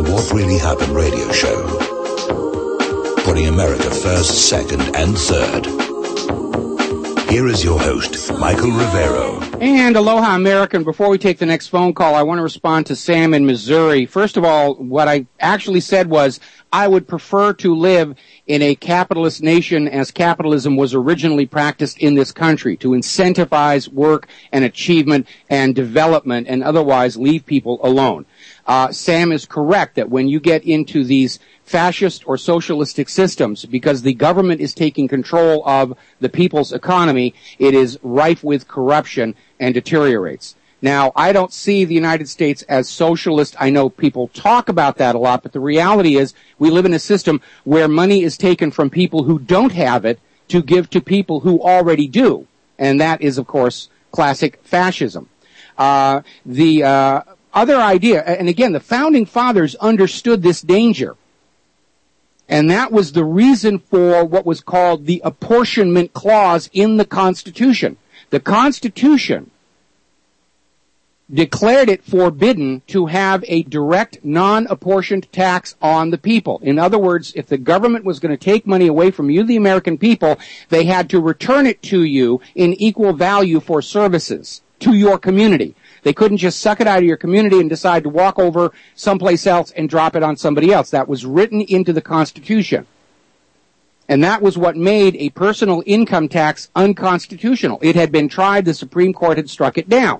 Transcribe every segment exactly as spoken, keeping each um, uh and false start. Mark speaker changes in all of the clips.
Speaker 1: the What Really Happened radio show. Putting America first, second, and third. Here is your host, Michael Rivero.
Speaker 2: And aloha, American. Before we take the next phone call, I want to respond to Sam in Missouri. First of all, what I actually said was I would prefer to live in a capitalist nation as capitalism was originally practiced in this country, to incentivize work and achievement and development and otherwise leave people alone. Uh, Sam is correct that when you get into these fascist or socialistic systems, because the government is taking control of the people's economy, it is rife with corruption and deteriorates. Now, I don't see the United States as socialist. I know people talk about that a lot, but the reality is we live in a system where money is taken from people who don't have it to give to people who already do. And that is, of course, classic fascism. Uh, the uh, other idea, and again, the Founding Fathers understood this danger. And that was the reason for what was called the apportionment clause in the Constitution. The Constitution declared it forbidden to have a direct, non-apportioned tax on the people. In other words, if the government was going to take money away from you, the American people, they had to return it to you in equal value for services to your community. They couldn't just suck it out of your community and decide to walk over someplace else and drop it on somebody else. That was written into the Constitution. And that was what made a personal income tax unconstitutional. It had been tried, the Supreme Court had struck it down.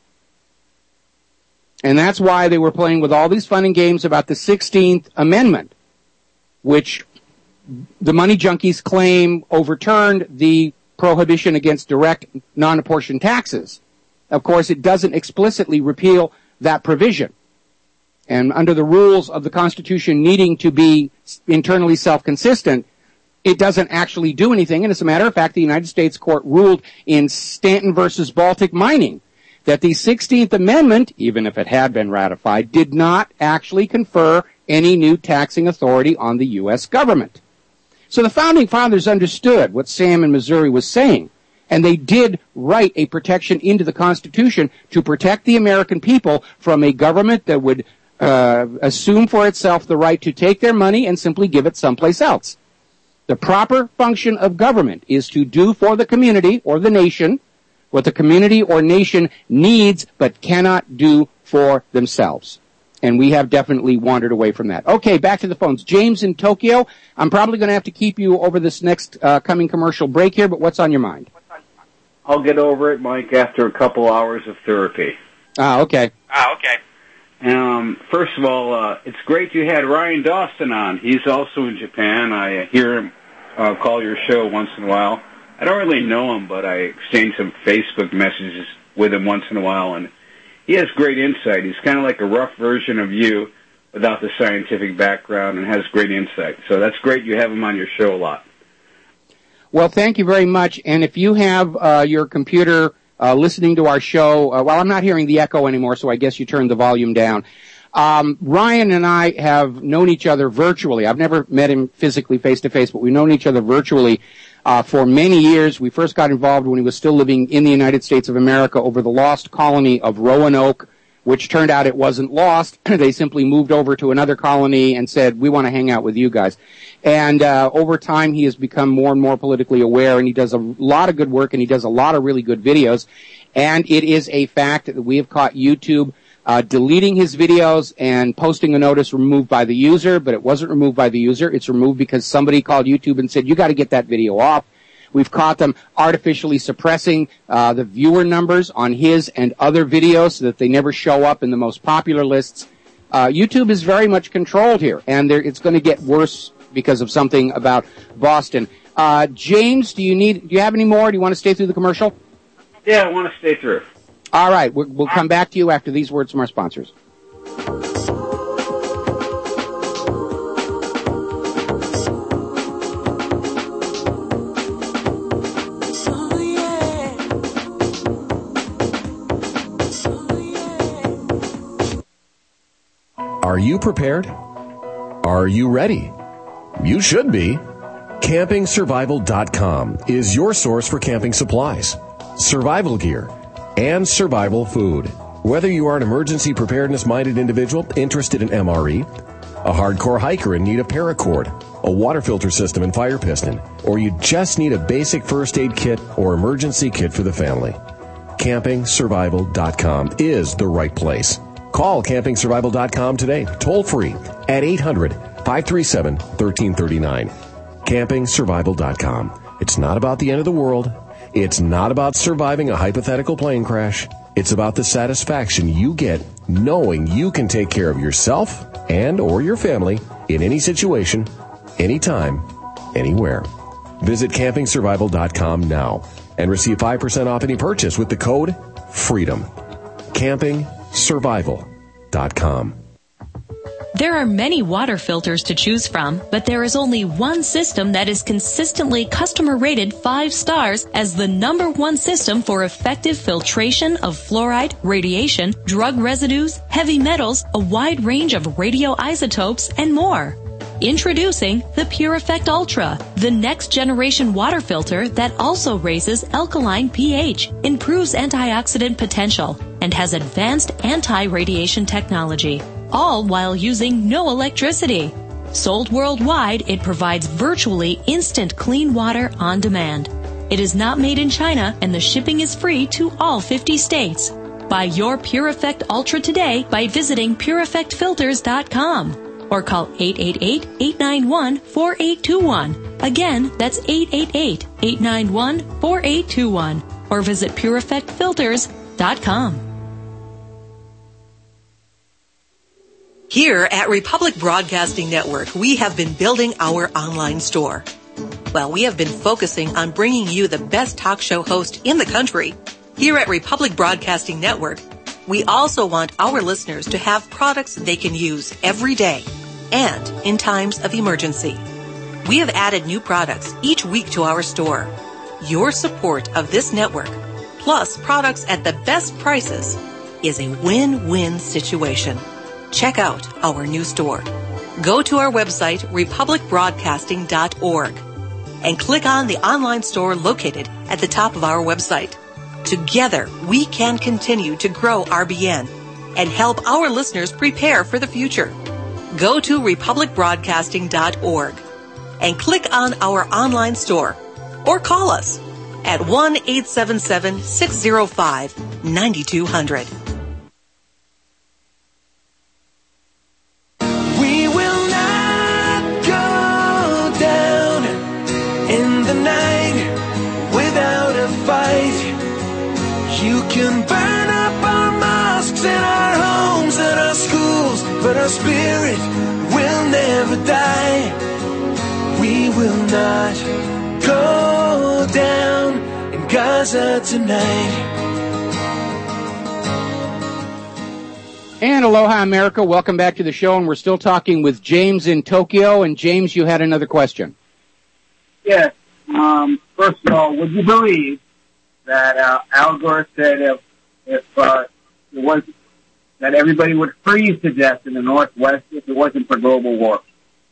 Speaker 2: And that's why they were playing with all these fun and games about the sixteenth Amendment, which the money junkies claim overturned the prohibition against direct, non-apportioned taxes. Of course, it doesn't explicitly repeal that provision. And under the rules of the Constitution needing to be internally self-consistent, it doesn't actually do anything. And as a matter of fact, the United States Court ruled in Stanton versus Baltic Mining that the sixteenth Amendment, even if it had been ratified, did not actually confer any new taxing authority on the U S government. So the Founding Fathers understood what Sam in Missouri was saying, and they did write a protection into the Constitution to protect the American people from a government that would uh, assume for itself the right to take their money and simply give it someplace else. The proper function of government is to do for the community or the nation what the community or nation needs but cannot do for themselves. And we have definitely wandered away from that. Okay, back to the phones. James in Tokyo. I'm probably going to have to keep you over this next uh, coming commercial break here, but what's on your mind?
Speaker 3: I'll get over it, Mike, after a couple hours of therapy.
Speaker 2: Ah, okay.
Speaker 4: Ah, okay.
Speaker 3: Um, first of all, uh, it's great you had Ryan Dawson on. He's also in Japan. I hear him uh, call your show once in a while. I don't really know him, but I exchange some Facebook messages with him once in a while, and he has great insight. He's kind of like a rough version of you without the scientific background and has great insight. So that's great you have him on your show a lot.
Speaker 2: Well, thank you very much. And if you have uh, your computer uh, listening to our show, uh, well, I'm not hearing the echo anymore, so I guess you turned the volume down. Um, Ryan and I have known each other virtually. I've never met him physically face-to-face, but we've known each other virtually uh, for many years. We first got involved when he was still living in the United States of America over the lost colony of Roanoke, which turned out it wasn't lost. They simply moved over to another colony and said, we want to hang out with you guys. And uh, over time, he has become more and more politically aware, and he does a lot of good work, and he does a lot of really good videos. And it is a fact that we have caught YouTube uh, deleting his videos and posting a notice removed by the user, but it wasn't removed by the user. It's removed because somebody called YouTube and said, you got to get that video off. We've caught them artificially suppressing uh, the viewer numbers on his and other videos so that they never show up in the most popular lists. Uh, YouTube is very much controlled here, and it's going to get worse because of something about Boston. Uh, James, do you need? Do you have any more? Do you want to stay through the commercial?
Speaker 3: Yeah, I want to stay through.
Speaker 2: All right, we'll, we'll come back to you after these words from our sponsors.
Speaker 5: Are you prepared? Are you ready? You should be. Camping Survival dot com is your source for camping supplies, survival gear, and survival food. Whether you are an emergency preparedness-minded individual interested in M R E, a hardcore hiker in need of paracord, a water filter system and fire piston, or you just need a basic first aid kit or emergency kit for the family, camping survival dot com is the right place. Call camping survival dot com today, toll free at eight hundred, five three seven, one three three nine. camping survival dot com. It's not about the end of the world. It's not about surviving a hypothetical plane crash. It's about the satisfaction you get knowing you can take care of yourself and or your family in any situation, anytime, anywhere. Visit camping survival dot com now and receive five percent off any purchase with the code FREEDOM. camping survival dot com.
Speaker 4: There are many water filters to choose from, but there is only one system that is consistently customer rated five stars as the number one system for effective filtration of fluoride, radiation, drug residues, heavy metals, a wide range of radioisotopes, and more. Introducing the PureEffect Ultra, the next generation water filter that also raises alkaline pH, improves antioxidant potential, and has advanced anti-radiation technology, all while using no electricity. Sold worldwide, it provides virtually instant clean water on demand. It is not made in China, and the shipping is free to all fifty states. Buy your PureEffect Ultra today by visiting pure effect filters dot com. Or call eight eight eight, eight nine one, four eight two one. Again, that's eight eight eight, eight nine one, four eight two one. Or visit pure effect filters dot com.
Speaker 6: Here at Republic Broadcasting Network, we have been building our online store. Well, we have been focusing on bringing you the best talk show host in the country. Here at Republic Broadcasting Network, we also want our listeners to have products they can use every day and in times of emergency. We have added new products each week to our store. Your support of this network, plus products at the best prices, is a win-win situation. Check out our new store. Go to our website, republic broadcasting dot org, and click on the online store located at the top of our website. Together, we can continue to grow R B N and help our listeners prepare for the future. Go to republic broadcasting dot org and click on our online store or call us at one eight seven seven, six zero five, nine two zero zero.
Speaker 7: We will not go down in the night without a fight. You can burn up our mosques and our homes and our schools, but our spirit will never die. We will not go down in Gaza tonight.
Speaker 2: And aloha, America. Welcome back to the show, and we're still talking with James in Tokyo. And James, you had another question.
Speaker 8: Yes. Um, first of all, would you believe that uh, Al Gore said if if uh, it was that everybody would freeze to death in the Northwest if it wasn't for global warming?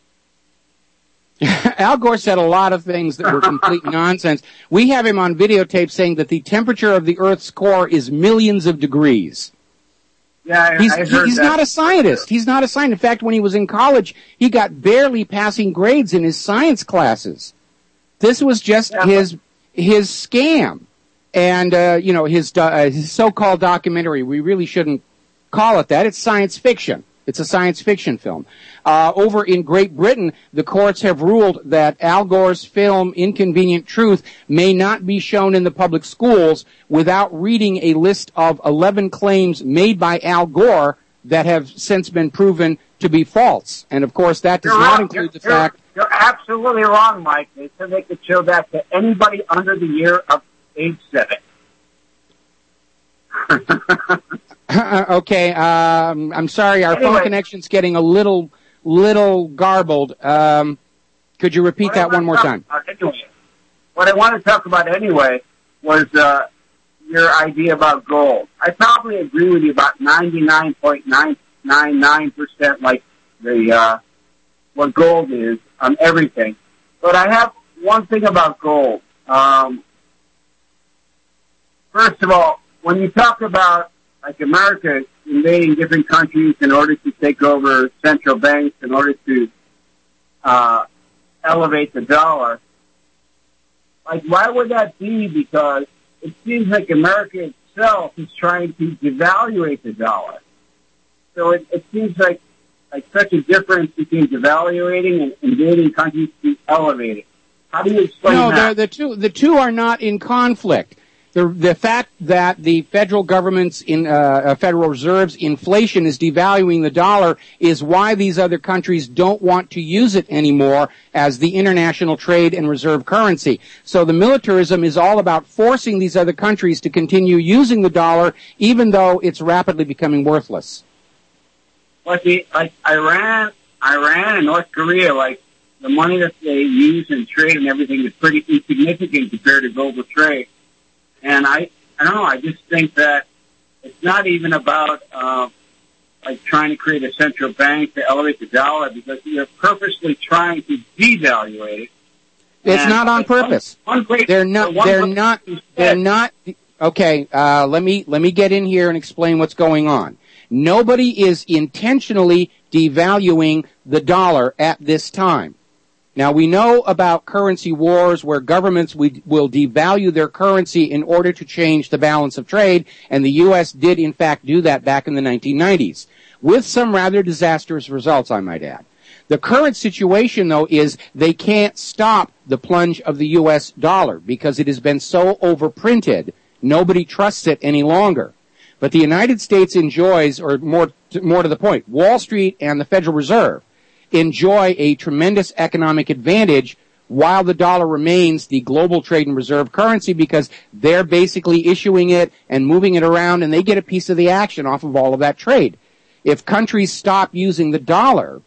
Speaker 2: Al Gore said a lot of things that were complete nonsense. We have him on videotape saying that the temperature of the Earth's core is millions of degrees.
Speaker 8: Yeah, I,
Speaker 2: he's,
Speaker 8: I heard
Speaker 2: he's
Speaker 8: that.
Speaker 2: not a scientist. He's not a scientist. In fact, when he was in college, he got barely passing grades in his science classes. This was just
Speaker 8: yeah,
Speaker 2: his his scam. And, uh, you know, his, uh, his so-called documentary, we really shouldn't call it that. It's science fiction. It's a science fiction film. Uh, over in Great Britain, the courts have ruled that Al Gore's film, Inconvenient Truth, may not be shown in the public schools without reading a list of eleven claims made by Al Gore that have since been proven to be false. And, of course, that does
Speaker 8: you're
Speaker 2: not
Speaker 8: wrong.
Speaker 2: include
Speaker 8: you're,
Speaker 2: the
Speaker 8: you're,
Speaker 2: fact...
Speaker 8: You're absolutely wrong, Mike. They said they could show that to anybody under the year of age seven.
Speaker 2: okay, um, I'm sorry, our
Speaker 8: anyway,
Speaker 2: phone connection's getting a little, little garbled. Um, could you repeat that one more time?
Speaker 8: Anyway, what I want to talk about anyway was uh, your idea about gold. I probably agree with you about ninety-nine point nine nine nine percent, like the uh, what gold is on everything. But I have one thing about gold. Um, First of all, when you talk about like America invading different countries in order to take over central banks, in order to uh, elevate the dollar. Like, why would that be? Because it seems like America itself is trying to devaluate the dollar. So it, it seems like like such a difference between devaluating and invading countries to elevate it. How do you explain
Speaker 2: no,
Speaker 8: that?
Speaker 2: No, the two the two are not in conflict. The the fact that the federal government's in uh, Federal Reserve's inflation is devaluing the dollar is why these other countries don't want to use it anymore as the international trade and reserve currency. So the militarism is all about forcing these other countries to continue using the dollar, even though it's rapidly becoming worthless.
Speaker 8: Like the like Iran, Iran and North Korea, like the money that they use in trade and everything is pretty insignificant compared to global trade. And I, I don't know, I just think that it's not even about, uh, like trying to create a central bank to elevate the dollar, because you're purposely trying to devaluate it.
Speaker 2: It's and not on purpose.
Speaker 8: One, one great,
Speaker 2: they're not, they're not, they're not, okay, uh, let me, let me get in here and explain what's going on. Nobody is intentionally devaluing the dollar at this time. Now, we know about currency wars where governments will devalue their currency in order to change the balance of trade, and the U S did, in fact, do that back in the nineteen nineties, with some rather disastrous results, I might add. The current situation, though, is they can't stop the plunge of the U S dollar because it has been so overprinted, nobody trusts it any longer. But the United States enjoys, or more to, more to the point, Wall Street and the Federal Reserve enjoy a tremendous economic advantage while the dollar remains the global trade and reserve currency, because they're basically issuing it and moving it around, and they get a piece of the action off of all of that trade. If countries stop using the dollar,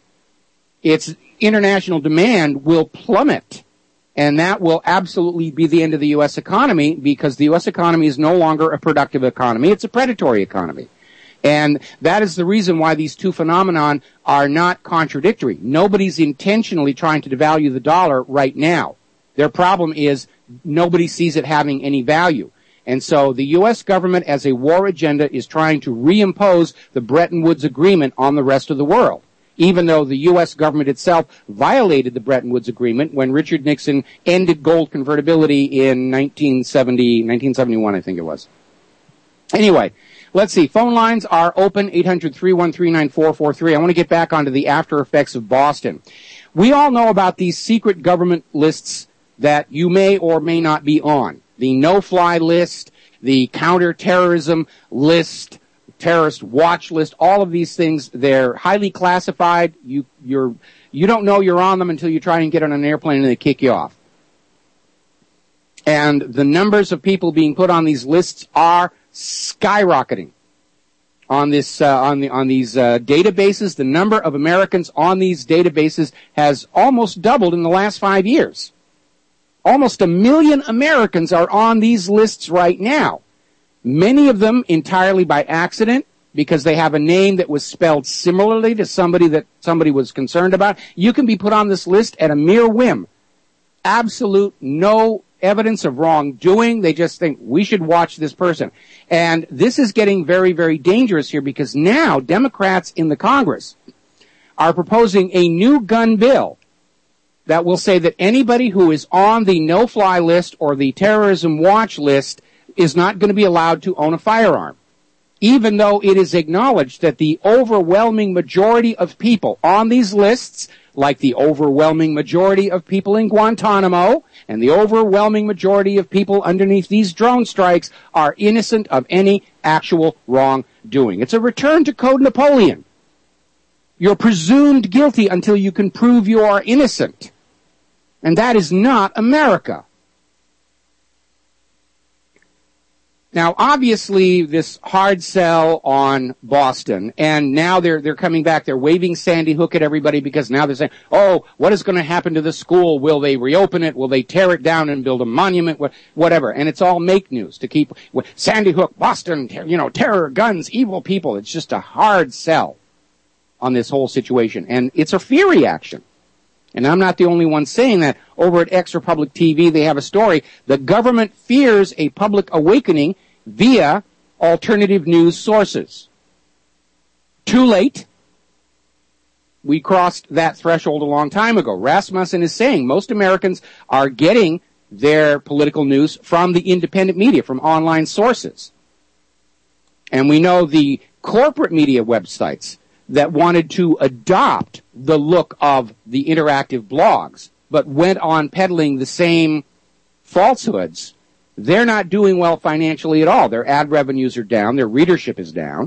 Speaker 2: its international demand will plummet, and that will absolutely be the end of the U S economy, because the U S economy is no longer a productive economy. It's a predatory economy. And that is the reason why these two phenomenon are not contradictory. Nobody's intentionally trying to devalue the dollar right now. Their problem is nobody sees it having any value. And so the U S government, as a war agenda, is trying to reimpose the Bretton Woods Agreement on the rest of the world, even though the U S government itself violated the Bretton Woods Agreement when Richard Nixon ended gold convertibility in nineteen seventy, nineteen seventy-one, I think it was. Anyway, let's see. Phone lines are open, eight hundred, three one three, nine four four three. I want to get back onto the after effects of Boston. We all know about these secret government lists that you may or may not be on. The no-fly list, the counterterrorism list, terrorist watch list, all of these things, they're highly classified. You, you're, you don't know you're on them until you try and get on an airplane and they kick you off. And the numbers of people being put on these lists are skyrocketing. On this, uh, on the, on these, uh, databases, the number of Americans on these databases has almost doubled in the last five years. Almost a million Americans are on these lists right now. Many of them entirely by accident, because they have a name that was spelled similarly to somebody that somebody was concerned about. You can be put on this list at a mere whim. Absolute no evidence of wrongdoing. They just think we should watch this person. And this is getting very, very dangerous here, because now Democrats in the Congress are proposing a new gun bill that will say that anybody who is on the no-fly list or the terrorism watch list is not going to be allowed to own a firearm, even though it is acknowledged that the overwhelming majority of people on these lists, like the overwhelming majority of people in Guantanamo and the overwhelming majority of people underneath these drone strikes, are innocent of any actual wrongdoing. It's a return to Code Napoleon. You're presumed guilty until you can prove you are innocent. And that is not America. Now, obviously, this hard sell on Boston, and now they're they're coming back. They're waving Sandy Hook at everybody, because now they're saying, "Oh, what is going to happen to the school? Will they reopen it? Will they tear it down and build a monument? Whatever." And it's all make news to keep Sandy Hook, Boston, you know, terror, guns, evil people. It's just a hard sell on this whole situation, and it's a fear reaction. And I'm not the only one saying that. Over at Ex Republic T V, they have a story. The government fears a public awakening via alternative news sources. Too late. We crossed that threshold a long time ago. Rasmussen is saying most Americans are getting their political news from the independent media, from online sources. And we know the corporate media websites that wanted to adopt the look of the interactive blogs, but went on peddling the same falsehoods, they're not doing well financially at all. Their ad revenues are down. Their readership is down.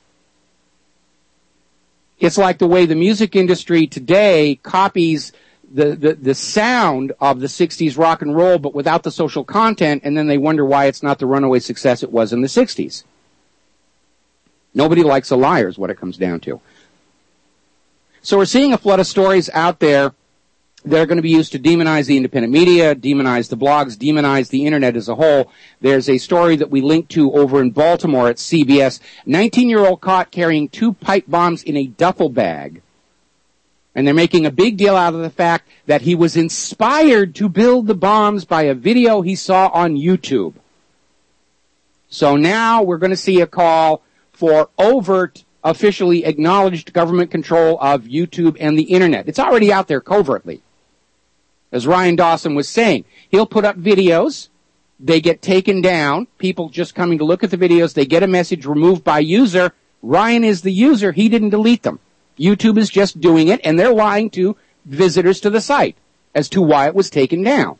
Speaker 2: It's like the way the music industry today copies the, the, the sound of the sixties rock and roll, but without the social content, and then they wonder why it's not the runaway success it was in the sixties. Nobody likes a liar is what it comes down to. So we're seeing a flood of stories out there that are going to be used to demonize the independent media, demonize the blogs, demonize the internet as a whole. There's a story that we linked to over in Baltimore at C B S. nineteen-year-old caught carrying two pipe bombs in a duffel bag. And they're making a big deal out of the fact that he was inspired to build the bombs by a video he saw on YouTube. So now we're going to see a call for overt, officially acknowledged government control of YouTube and the internet. It's already out there covertly. As Ryan Dawson was saying, he'll put up videos, they get taken down, people just coming to look at the videos, they get a message removed by user. Ryan is the user, he didn't delete them. YouTube is just doing it, and they're lying to visitors to the site as to why it was taken down.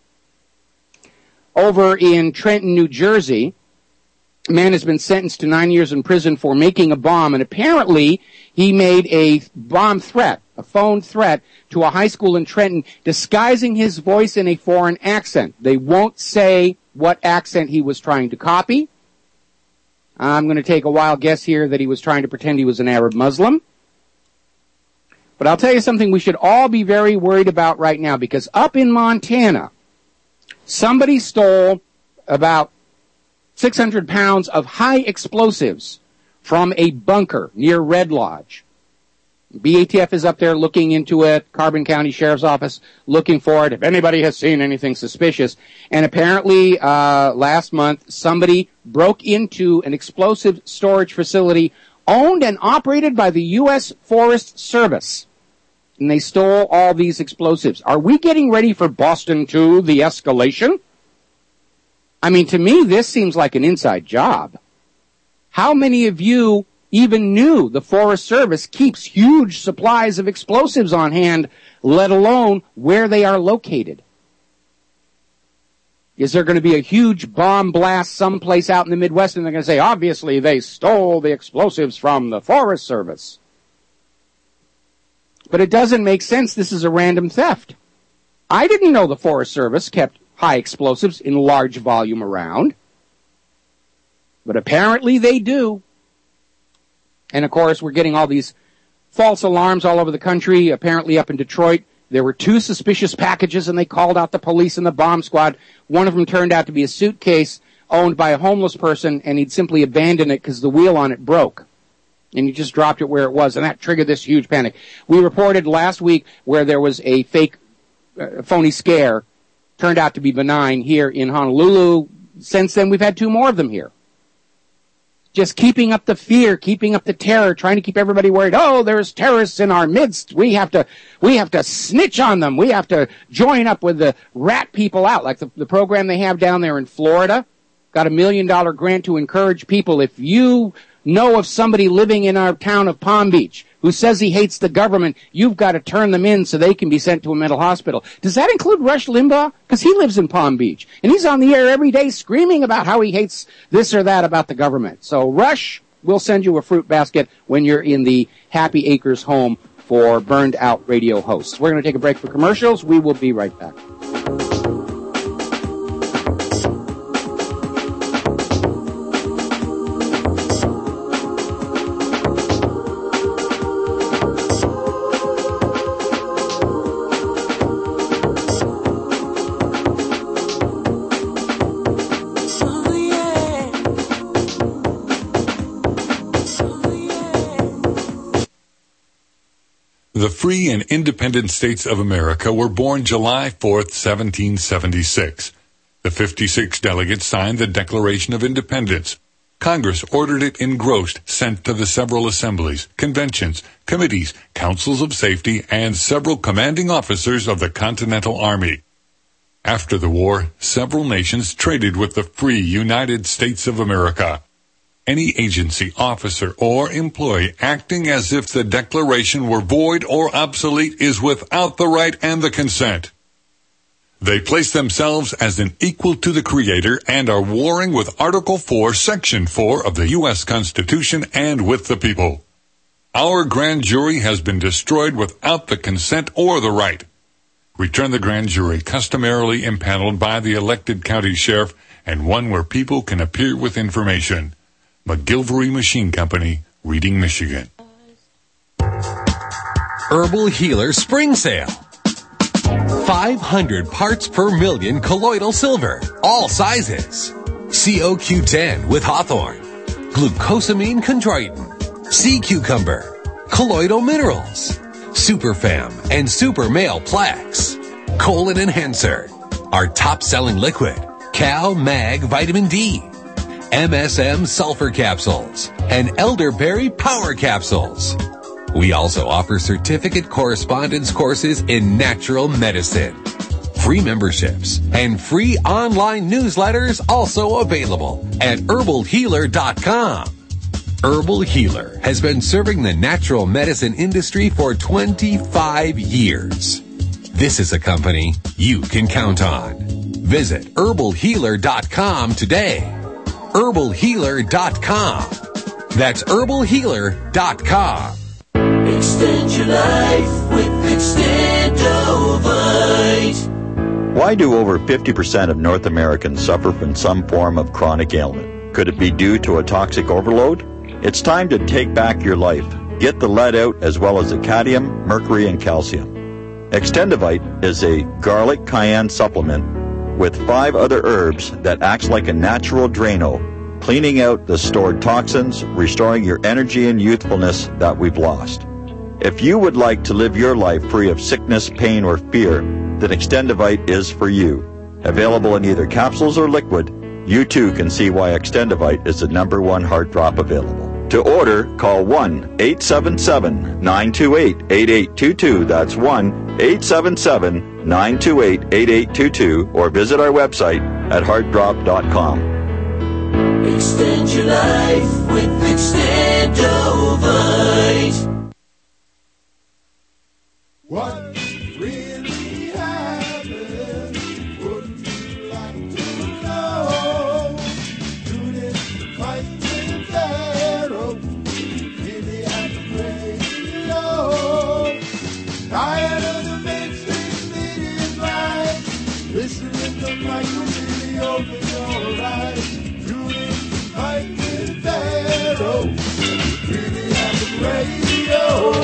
Speaker 2: Over in Trenton, New Jersey, a man has been sentenced to nine years in prison for making a bomb, and apparently he made a bomb threat, a phone threat, to a high school in Trenton, disguising his voice in a foreign accent. They won't say what accent he was trying to copy. I'm going to take a wild guess here that he was trying to pretend he was an Arab Muslim. But I'll tell you something we should all be very worried about right now, because up in Montana, somebody stole about six hundred pounds of high explosives from a bunker near Red Lodge. B A T F is up there looking into it, Carbon County Sheriff's Office looking for it, if anybody has seen anything suspicious. And apparently, uh, last month, somebody broke into an explosive storage facility owned and operated by the U S Forest Service. And they stole all these explosives. Are we getting ready for Boston two, the escalation? I mean, to me, this seems like an inside job. How many of you even knew the Forest Service keeps huge supplies of explosives on hand, let alone where they are located? Is there going to be a huge bomb blast someplace out in the Midwest, and they're going to say, obviously, they stole the explosives from the Forest Service? But it doesn't make sense. This is a random theft. I didn't know the Forest Service kept high explosives in large volume around. But apparently they do. And of course, we're getting all these false alarms all over the country. Apparently up in Detroit, there were two suspicious packages, and they called out the police and the bomb squad. One of them turned out to be a suitcase owned by a homeless person, and he'd simply abandoned it because the wheel on it broke. And he just dropped it where it was, and that triggered this huge panic. We reported last week where there was a fake, uh, phony scare. Turned out to be benign here in Honolulu. Since then, we've had two more of them here. Just keeping up the fear, keeping up the terror, trying to keep everybody worried. Oh, there's terrorists in our midst. We have to, we have to snitch on them. We have to join up with the rat people out, like the, the program they have down there in Florida. Got a million dollar grant to encourage people. If you know of somebody living in our town of Palm Beach who says he hates the government, you've got to turn them in so they can be sent to a mental hospital. Does that include Rush Limbaugh? Because he lives in Palm Beach, and he's on the air every day screaming about how he hates this or that about the government. So, Rush, we'll send you a fruit basket when you're in the Happy Acres home for burned out radio hosts. We're going to take a break for commercials. We will be right back.
Speaker 9: The free and independent states of America were born July fourth, seventeen seventy-six. The fifty-six delegates signed the Declaration of Independence. Congress ordered it engrossed, sent to the several assemblies, conventions, committees, councils of safety, and several commanding officers of the Continental Army. After the war, several nations traded with the free United States of America. Any agency, officer, or employee acting as if the declaration were void or obsolete is without the right and the consent. They place themselves as an equal to the Creator and are warring with Article four, Section four of the U S Constitution and with the people. Our grand jury has been destroyed without the consent or the right. Return the grand jury customarily impaneled by the elected county sheriff and one where people can appear with information. McGilvery Machine Company, Reading, Michigan.
Speaker 5: Herbal Healer Spring Sale. five hundred parts per million colloidal silver, all sizes. C O Q ten with Hawthorne, glucosamine chondroitin, sea cucumber, colloidal minerals, Superfam and Super Male Plex, Colon Enhancer, our top-selling liquid, Cal Mag Vitamin D, M S M Sulfur Capsules, and Elderberry Power Capsules. We also offer certificate correspondence courses in natural medicine. Free memberships and free online newsletters also available at herbal healer dot com. Herbal Healer has been serving the natural medicine industry for twenty-five years. This is a company you can count on. Visit herbal healer dot com today. herbal healer dot com. That's herbal healer dot com.
Speaker 7: Extend your life with Extendovite.
Speaker 10: Why do over fifty percent of North Americans suffer from some form of chronic ailment? Could it be due to a toxic overload? It's time to take back your life. Get the lead out as well as the cadmium, mercury, and calcium. Extendovite is a garlic cayenne supplement with five other herbs that acts like a natural Drano, cleaning out the stored toxins, restoring your energy and youthfulness that we've lost. If you would like to live your life free of sickness, pain, or fear, then Extendovite is for you. Available in either capsules or liquid, you too can see why Extendovite is the number one heart drop available. To order, call one eight seven seven, nine two eight, eight eight two two. That's one eight seven seven, nine two eight, eight eight two two, or visit our website at heart drop dot com.
Speaker 7: Extend your life with Extendovite.
Speaker 11: What really happened? Wouldn't you like to know? Tune in to Fight with Pharaoh. Really at the radio. Tired of the mainstream media's lies. Listening to Michael really open your eyes. Tune in to Fight with Pharaoh. Really at the radio.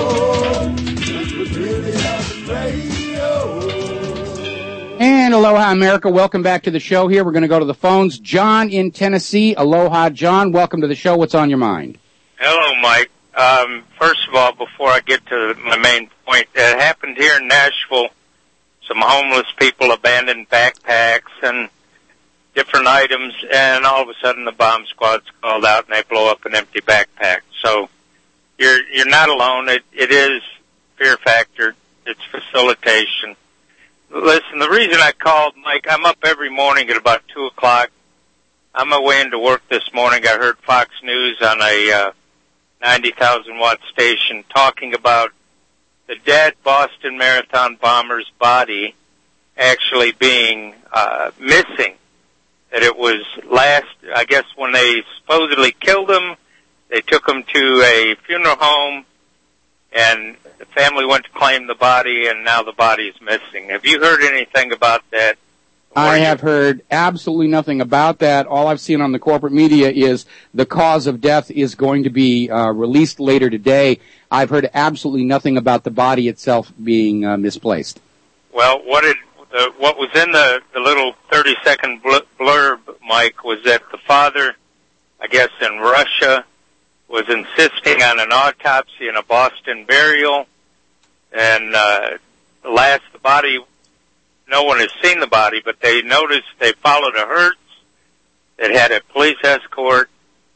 Speaker 2: And aloha, America. Welcome back to the show here. We're going to go to the phones. John in Tennessee. Aloha, John. Welcome to the show. What's on your mind?
Speaker 12: Hello, Mike. Um, first of all, before I get to my main point, it happened here in Nashville. Some homeless people abandoned backpacks and different items, and all of a sudden the bomb squad's called out and they blow up an empty backpack. So you're you're not alone. It it is fear factor. It's facilitation. Listen, the reason I called, Mike, I'm up every morning at about two o'clock. On my way into work this morning, I heard Fox News on a uh, ninety thousand watt station talking about the dead Boston Marathon bomber's body actually being uh, missing. That it was last, I guess, when they supposedly killed him, they took him to a funeral home, and the family went to claim the body, and now the body is missing. Have you heard anything about that?
Speaker 2: I have heard absolutely nothing about that. All I've seen on the corporate media is the cause of death is going to be uh, released later today. I've heard absolutely nothing about the body itself being uh, misplaced.
Speaker 12: Well, what did the, what was in the, the little thirty-second blurb, Mike, was that the father, I guess in Russia, was insisting on an autopsy and a Boston burial, and uh, the last the body. No one has seen the body, but they noticed they followed a hearse that had a police escort,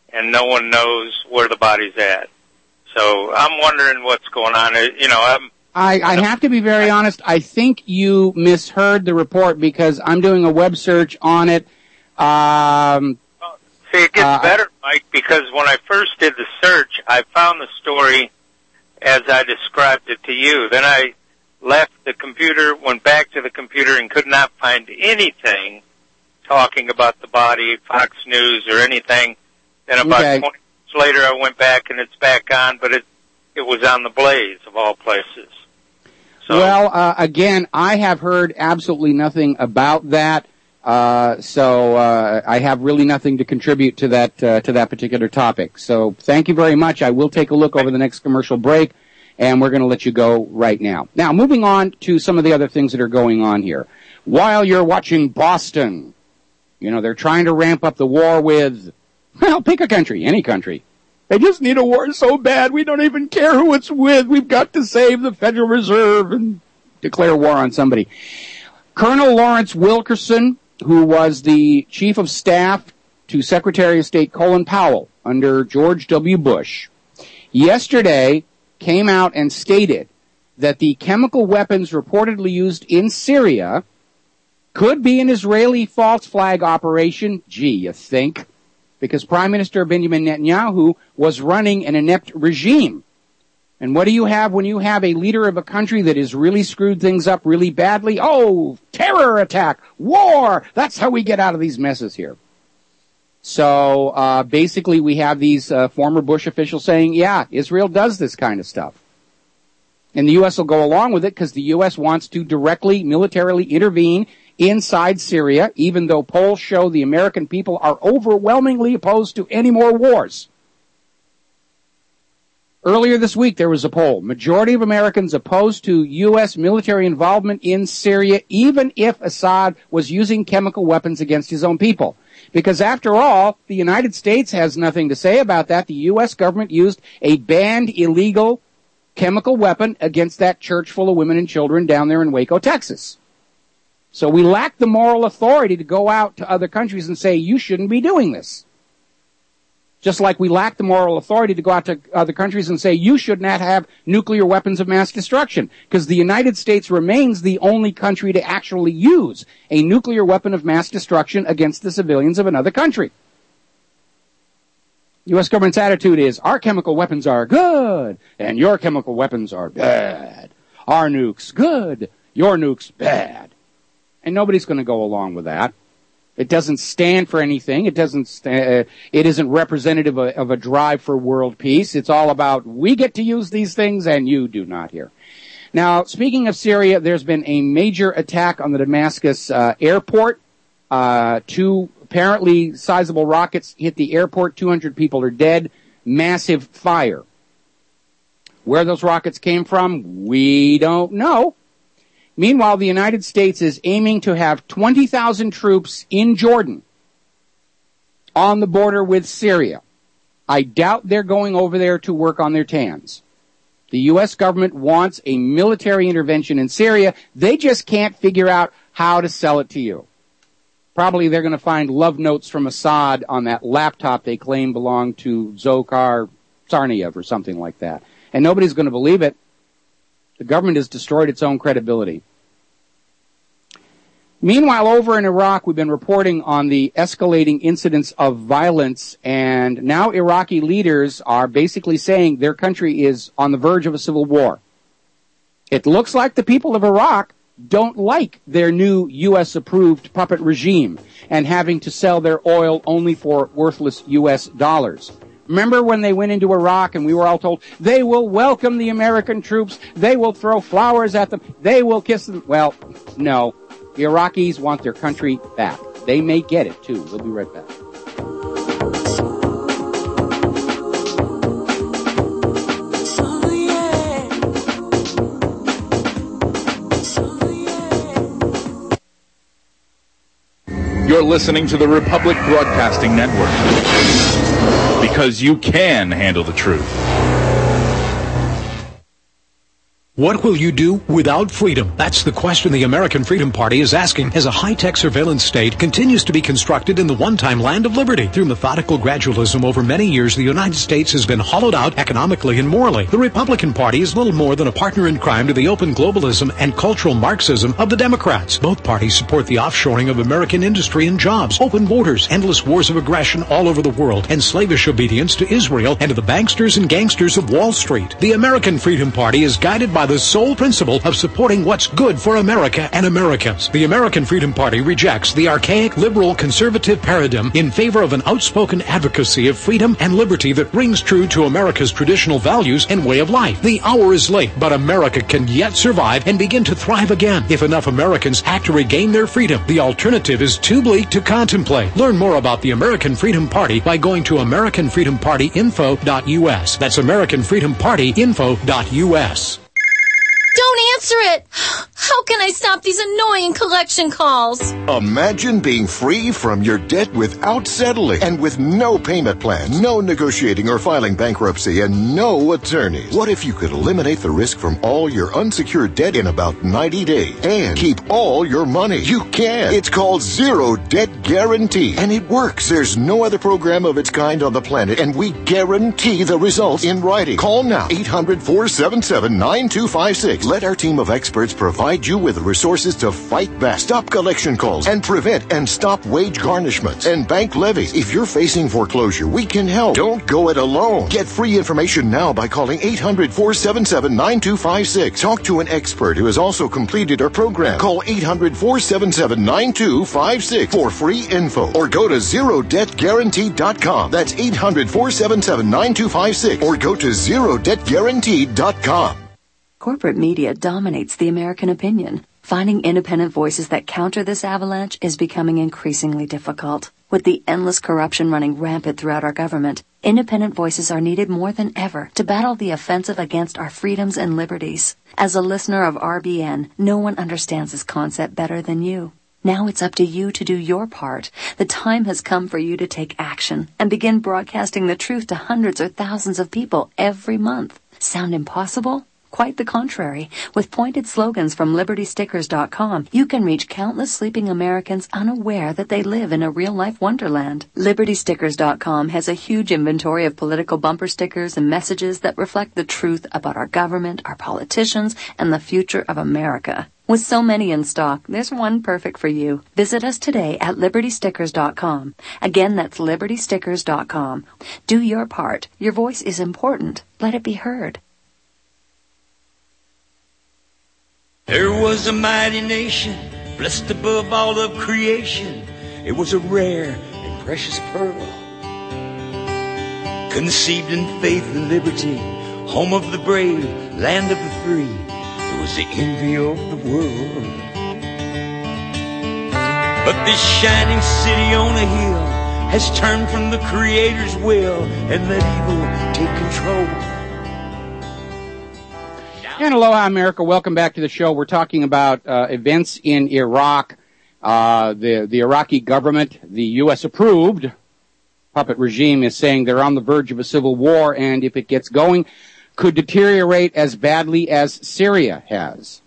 Speaker 12: and no one knows where the body's at. So I'm wondering what's going on. You know, I'm.
Speaker 2: I, I have to be very honest. I think you misheard the report because I'm doing a web search on it. Um,
Speaker 12: See, it gets
Speaker 2: uh,
Speaker 12: better, Mike, because when I first did the search, I found the story as I described it to you. Then I left the computer, went back to the computer, and could not find anything talking about the body, Fox News, or anything. Then about
Speaker 2: Okay.
Speaker 12: twenty minutes later, I went back, and it's back on, but it it was on the Blaze, of all places. So,
Speaker 2: Well, uh, again, I have heard absolutely nothing about that. Uh, so, uh, I have really nothing to contribute to that, uh, to that particular topic. So thank you very much. I will take a look over the next commercial break, and we're going to let you go right now. Now, moving on to some of the other things that are going on here. While you're watching Boston, you know, they're trying to ramp up the war with, well, pick a country, any country. They just need a war so bad, we don't even care who it's with. We've got to save the Federal Reserve and declare war on somebody. Colonel Lawrence Wilkerson, who was the chief of staff to Secretary of State Colin Powell under George W. Bush, yesterday came out and stated that the chemical weapons reportedly used in Syria could be an Israeli false flag operation. Gee, you think? Because Prime Minister Benjamin Netanyahu was running an inept regime. And what do you have when you have a leader of a country that has really screwed things up really badly? Oh, terror attack, war. That's how we get out of these messes here. So uh basically we have these uh, former Bush officials saying, yeah, Israel does this kind of stuff. And the U S will go along with it because the U S wants to directly militarily intervene inside Syria, even though polls show the American people are overwhelmingly opposed to any more wars. Earlier this week, there was a poll. Majority of Americans opposed to U S military involvement in Syria, even if Assad was using chemical weapons against his own people. Because after all, the United States has nothing to say about that. The U S government used a banned illegal chemical weapon against that church full of women and children down there in Waco, Texas. So we lack the moral authority to go out to other countries and say, you shouldn't be doing this. Just like we lack the moral authority to go out to other countries and say, you should not have nuclear weapons of mass destruction. Because the United States remains the only country to actually use a nuclear weapon of mass destruction against the civilians of another country. U S government's attitude is, our chemical weapons are good, and your chemical weapons are bad. Our nukes good, your nukes bad. And nobody's going to go along with that. It doesn't stand for anything. It doesn't. St- uh, it isn't representative of, of a drive for world peace. It's all about we get to use these things and you do not here. Now, speaking of Syria, there's been a major attack on the Damascus uh, airport. Uh, two apparently sizable rockets hit the airport. two hundred people are dead. Massive fire. Where those rockets came from, we don't know. Meanwhile, the United States is aiming to have twenty thousand troops in Jordan on the border with Syria. I doubt they're going over there to work on their tans. The U S government wants a military intervention in Syria. They just can't figure out how to sell it to you. Probably they're going to find love notes from Assad on that laptop they claim belonged to Dzhokhar Tsarnaev or something like that. And nobody's going to believe it. The government has destroyed its own credibility. Meanwhile, over in Iraq, we've been reporting on the escalating incidents of violence, and now Iraqi leaders are basically saying their country is on the verge of a civil war. It looks like the people of Iraq don't like their new U S-approved puppet regime and having to sell their oil only for worthless U S dollars. Remember when they went into Iraq and we were all told, they will welcome the American troops, they will throw flowers at them, they will kiss them? Well, no. The Iraqis want their country back. They may get it, too. We'll be right back.
Speaker 13: You're listening to the Republic Broadcasting Network. Because you can handle the truth.
Speaker 14: What will you do without freedom? That's the question the American Freedom Party is asking as a high-tech surveillance state continues to be constructed in the one-time land of liberty. Through methodical gradualism over many years, the United States has been hollowed out economically and morally. The Republican Party is little more than a partner in crime to the open globalism and cultural Marxism of the Democrats. Both parties support the offshoring of American industry and jobs, open borders, endless wars of aggression all over the world, and slavish obedience to Israel and to the banksters and gangsters of Wall Street. The American Freedom Party is guided by the sole principle of supporting what's good for America and Americans. The American Freedom Party rejects the archaic liberal conservative paradigm in favor of an outspoken advocacy of freedom and liberty that rings true to America's traditional values and way of life. The hour is late, but America can yet survive and begin to thrive again if enough Americans act to regain their freedom. The alternative is too bleak to contemplate. Learn more about the American Freedom Party by going to American Freedom Party info dot U S. That's American Freedom Party info dot U S.
Speaker 15: Don't answer it! How can I stop these annoying collection calls?
Speaker 16: Imagine being free from your debt without settling and with no payment plans, no negotiating or filing bankruptcy, and no attorneys. What if you could eliminate the risk from all your unsecured debt in about ninety days and keep all your money? You can. It's called Zero Debt Guarantee, and it works. There's no other program of its kind on the planet, and we guarantee the results in writing. Call now, eight hundred, four seven seven, nine two five six. Let our team of experts provide you with the resources to fight back, stop collection calls, and prevent and stop wage garnishments and bank levies. If you're facing foreclosure, we can help. Don't go it alone. Get free information now by calling eight hundred, four seven seven, nine two five six. Talk to an expert who has also completed our program. Call eight hundred, four seven seven, nine two five six for free info or go to zero debt guarantee dot com. That's eight hundred, four seven seven, nine two five six or go to zero debt guarantee dot com.
Speaker 17: Corporate media dominates the American opinion. Finding independent voices that counter this avalanche is becoming increasingly difficult. With the endless corruption running rampant throughout our government, independent voices are needed more than ever to battle the offensive against our freedoms and liberties. As a listener of R B N, no one understands this concept better than you. Now it's up to you to do your part. The time has come for you to take action and begin broadcasting the truth to hundreds or thousands of people every month. Sound impossible? Quite the contrary. With pointed slogans from Liberty Stickers dot com, you can reach countless sleeping Americans unaware that they live in a real-life wonderland. Liberty Stickers dot com has a huge inventory of political bumper stickers and messages that reflect the truth about our government, our politicians, and the future of America. With so many in stock, there's one perfect for you. Visit us today at Liberty Stickers dot com. Again, that's Liberty Stickers dot com. Do your part. Your voice is important. Let it be heard.
Speaker 18: There was a mighty nation, blessed above all of creation. It was a rare and precious pearl, conceived in faith and liberty, home of the brave, land of the free. It was the envy of the world. But this shining city on a hill has turned from the Creator's will and let evil take control.
Speaker 2: And aloha, America. Welcome back to the show. We're talking about uh, events in Iraq. Uh, the, the Iraqi government, the U S-approved puppet regime, is saying they're on the verge of a civil war, and if it gets going, could deteriorate as badly as Syria has.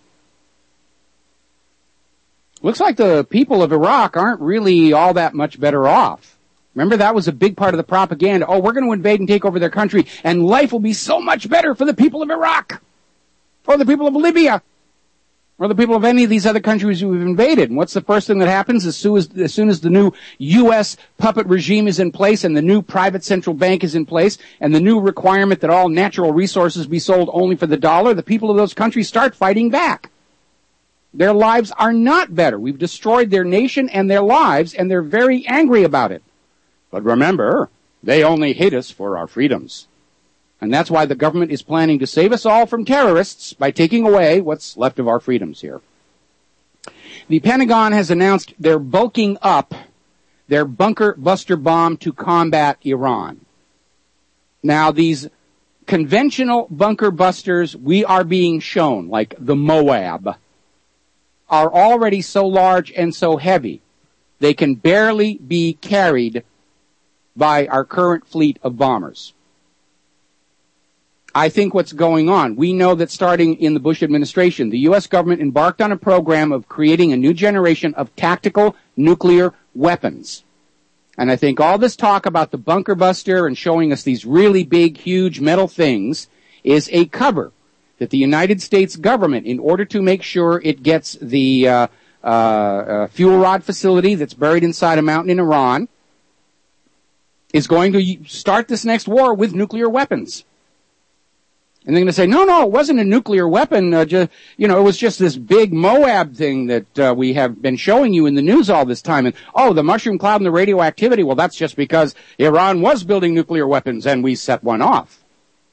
Speaker 2: Looks like the people of Iraq aren't really all that much better off. Remember, that was a big part of the propaganda. Oh, we're going to invade and take over their country, and life will be so much better for the people of Iraq. Or the people of Libya, or the people of any of these other countries we've invaded. And what's the first thing that happens as soon as, as soon as the new U S puppet regime is in place and the new private central bank is in place and the new requirement that all natural resources be sold only for the dollar? The people of those countries start fighting back. Their lives are not better. We've destroyed their nation and their lives, and they're very angry about it. But remember, they only hate us for our freedoms. And that's why the government is planning to save us all from terrorists by taking away what's left of our freedoms here. The Pentagon has announced they're bulking up their bunker buster bomb to combat Iran. Now, these conventional bunker busters we are being shown, like the Moab, are already so large and so heavy, they can barely be carried by our current fleet of bombers. I think what's going on, we know that starting in the Bush administration, the U S government embarked on a program of creating a new generation of tactical nuclear weapons. And I think all this talk about the bunker buster and showing us these really big, huge metal things is a cover that the United States government, in order to make sure it gets the uh, uh, uh, fuel rod facility that's buried inside a mountain in Iran, is going to start this next war with nuclear weapons. And they're going to say, no, no, it wasn't a nuclear weapon. Uh, just, you know, it was just this big Moab thing that uh, we have been showing you in the news all this time. And, oh, the mushroom cloud and the radioactivity, well, that's just because Iran was building nuclear weapons and we set one off.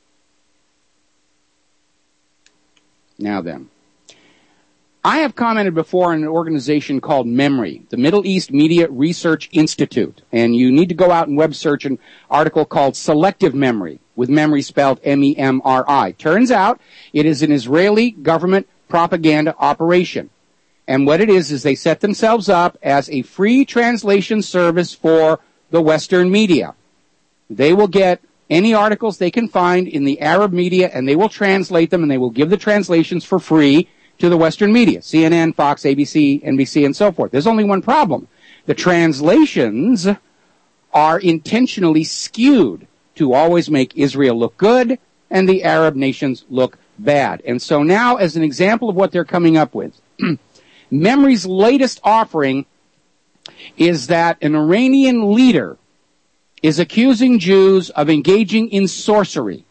Speaker 2: Now then, I have commented before on an organization called MEMRI, the Middle East Media Research Institute. And you need to go out and web search an article called Selective Memory, with MEMRI spelled M E M R I. Turns out it is an Israeli government propaganda operation. And what it is, is they set themselves up as a free translation service for the Western media. They will get any articles they can find in the Arab media, and they will translate them, and they will give the translations for free to the Western media, C N N, Fox, A B C, N B C, and so forth. There's only one problem. The translations are intentionally skewed to always make Israel look good and the Arab nations look bad. And so now, as an example of what they're coming up with, MEMRI's latest offering is that an Iranian leader is accusing Jews of engaging in sorcery.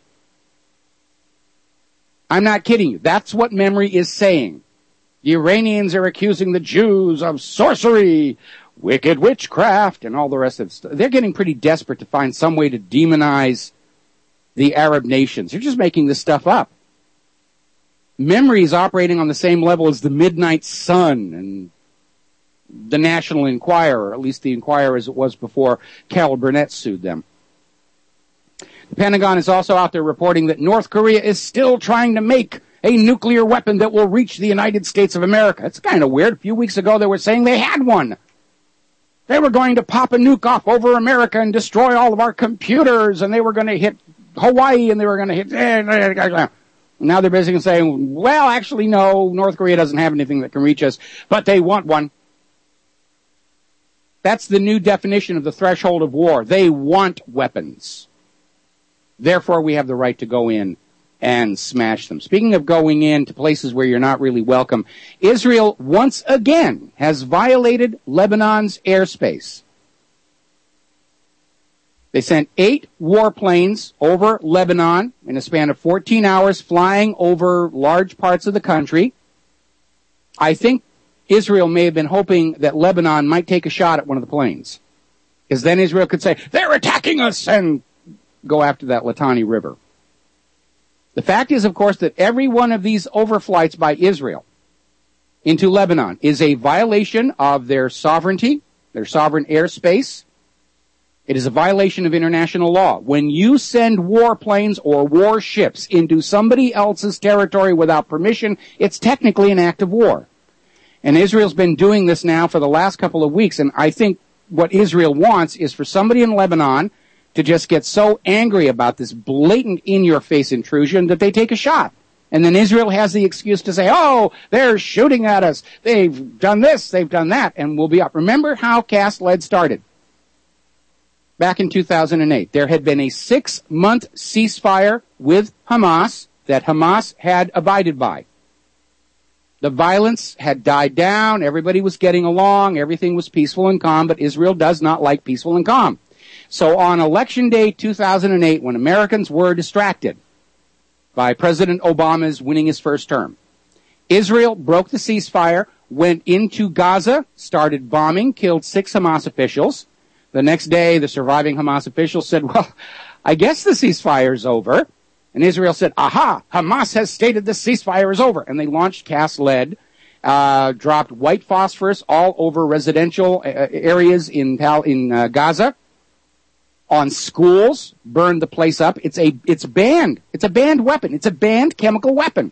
Speaker 2: I'm not kidding you. That's what MEMRI is saying. The Iranians are accusing the Jews of sorcery, wicked witchcraft, and all the rest of the stuff. They're getting pretty desperate to find some way to demonize the Arab nations. They're just making this stuff up. MEMRI is operating on the same level as the Midnight Sun and the National Enquirer, at least the Enquirer as it was before Carol Burnett sued them. The Pentagon is also out there reporting that North Korea is still trying to make a nuclear weapon that will reach the United States of America. It's kind of weird. A few weeks ago they were saying they had one. They were going to pop a nuke off over America and destroy all of our computers, and they were going to hit Hawaii, and they were going to hit... Now they're basically saying, well, actually, no, North Korea doesn't have anything that can reach us, but they want one. That's the new definition of the threshold of war. They want weapons. Therefore, we have the right to go in and smash them. Speaking of going in to places where you're not really welcome, Israel once again has violated Lebanon's airspace. They sent eight warplanes over Lebanon in a span of fourteen hours, flying over large parts of the country. I think Israel may have been hoping that Lebanon might take a shot at one of the planes, because then Israel could say, they're attacking us, and go after that Litani River. The fact is, of course, that every one of these overflights by Israel into Lebanon is a violation of their sovereignty, their sovereign airspace. It is a violation of international law. When you send warplanes or warships into somebody else's territory without permission, it's technically an act of war. And Israel's been doing this now for the last couple of weeks, and I think what Israel wants is for somebody in Lebanon to just get so angry about this blatant in-your-face intrusion that they take a shot. And then Israel has the excuse to say, oh, they're shooting at us. They've done this, they've done that, and we'll be up. Remember how Cast Lead started? Back in two thousand eight, there had been a six-month ceasefire with Hamas that Hamas had abided by. The violence had died down, everybody was getting along, everything was peaceful and calm, but Israel does not like peaceful and calm. So on Election Day two thousand eight, when Americans were distracted by President Obama's winning his first term, Israel broke the ceasefire, went into Gaza, started bombing, killed six Hamas officials. The next day, the surviving Hamas officials said, well, I guess the ceasefire's over. And Israel said, aha, Hamas has stated the ceasefire is over. And they launched Cast Lead, uh, dropped white phosphorus all over residential uh, areas in, in uh, Gaza, on schools, burned the place up. It's a, it's banned. It's a banned weapon. It's a banned chemical weapon.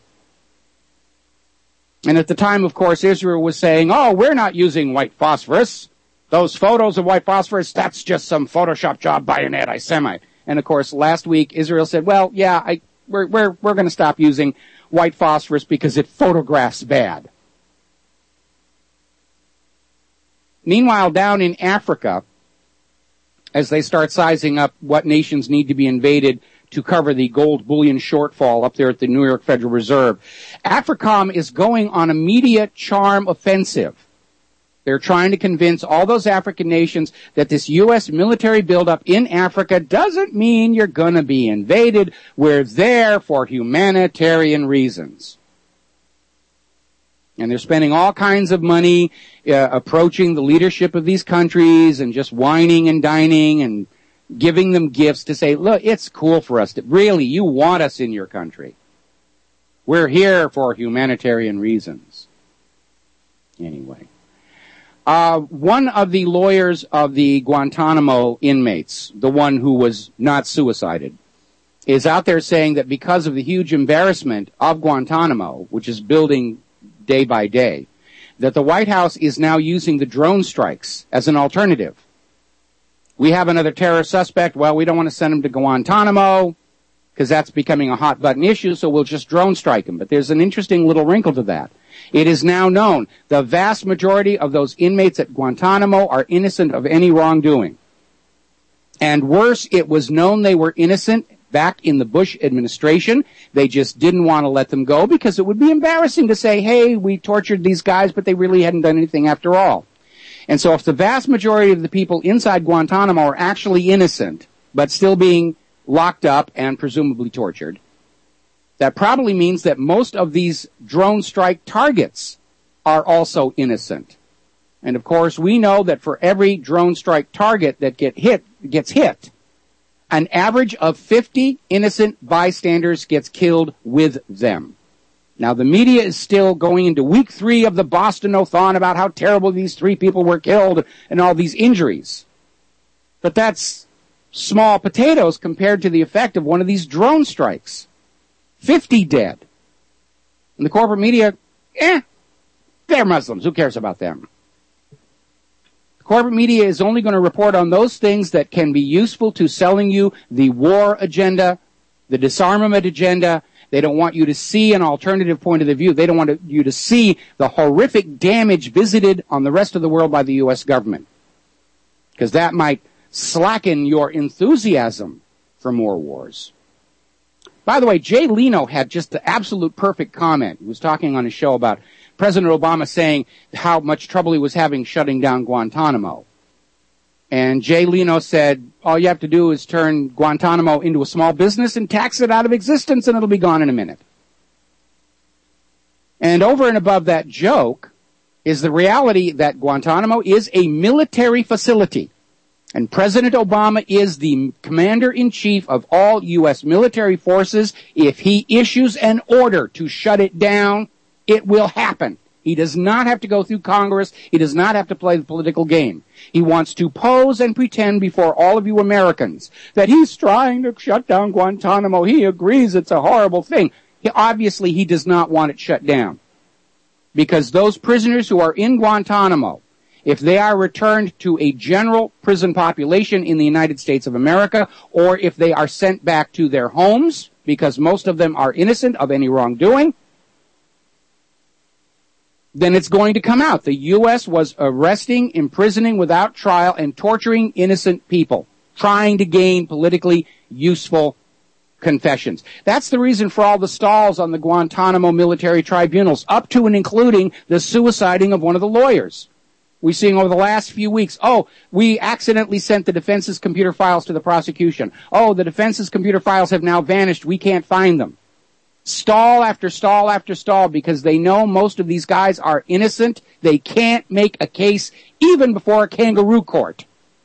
Speaker 2: And at the time, of course, Israel was saying, oh, we're not using white phosphorus. Those photos of white phosphorus, that's just some Photoshop job by an anti-Semite. And of course, last week, Israel said, well, yeah, I, we're, we're, we're going to stop using white phosphorus because it photographs bad. Meanwhile, down in Africa, as they start sizing up what nations need to be invaded to cover the gold bullion shortfall up there at the New York Federal Reserve, AFRICOM is going on a media charm offensive. They're trying to convince all those African nations that this U S military buildup in Africa doesn't mean you're going to be invaded. We're there for humanitarian reasons. And they're spending all kinds of money uh, approaching the leadership of these countries and just whining and dining and giving them gifts to say, look, it's cool for us to, really, you want us in your country. We're here for humanitarian reasons. Anyway. Uh, one of the lawyers of the Guantanamo inmates, the one who was not suicided, is out there saying that because of the huge embarrassment of Guantanamo, which is building day by day, that the White House is now using the drone strikes as an alternative. We have another terror suspect. Well, we don't want to send him to Guantanamo because that's becoming a hot button issue, so we'll just drone strike him. But there's an interesting little wrinkle to that. It is now known the vast majority of those inmates at Guantanamo are innocent of any wrongdoing. And worse, it was known they were innocent back in the Bush administration. They just didn't want to let them go because it would be embarrassing to say, hey, we tortured these guys, but they really hadn't done anything after all. And so if the vast majority of the people inside Guantanamo are actually innocent, but still being locked up and presumably tortured, that probably means that most of these drone strike targets are also innocent. And of course, we know that for every drone strike target that get hit, gets hit, an average of fifty innocent bystanders gets killed with them. Now, the media is still going into week three of the Boston-O-Thon about how terrible these three people were killed and all these injuries. But that's small potatoes compared to the effect of one of these drone strikes. fifty dead. And the corporate media, eh, they're Muslims. Who cares about them? The corporate media is only going to report on those things that can be useful to selling you the war agenda, the disarmament agenda. They don't want you to see an alternative point of the view. They don't want you to see the horrific damage visited on the rest of the world by the U S government. Because that might slacken your enthusiasm for more wars. By the way, Jay Leno had just the absolute perfect comment. He was talking on his show about President Obama saying how much trouble he was having shutting down Guantanamo. And Jay Leno said, all you have to do is turn Guantanamo into a small business and tax it out of existence and it'll be gone in a minute. And over and above that joke is the reality that Guantanamo is a military facility. And President Obama is the commander-in-chief of all U S military forces. If he issues an order to shut it down, it will happen. He does not have to go through Congress. He does not have to play the political game. He wants to pose and pretend before all of you Americans that he's trying to shut down Guantanamo. He agrees it's a horrible thing. He, obviously, he does not want it shut down. Because those prisoners who are in Guantanamo, if they are returned to a general prison population in the United States of America, or if they are sent back to their homes, because most of them are innocent of any wrongdoing, then it's going to come out. The U S was arresting, imprisoning without trial, and torturing innocent people, trying to gain politically useful confessions. That's the reason for all the stalls on the Guantanamo military tribunals, up to and including the suiciding of one of the lawyers. We're seeing over the last few weeks, oh, we accidentally sent the defense's computer files to the prosecution. Oh, the defense's computer files have now vanished. We can't find them. Stall after stall after stall because they know most of these guys are innocent. They can't make a case even before a kangaroo court.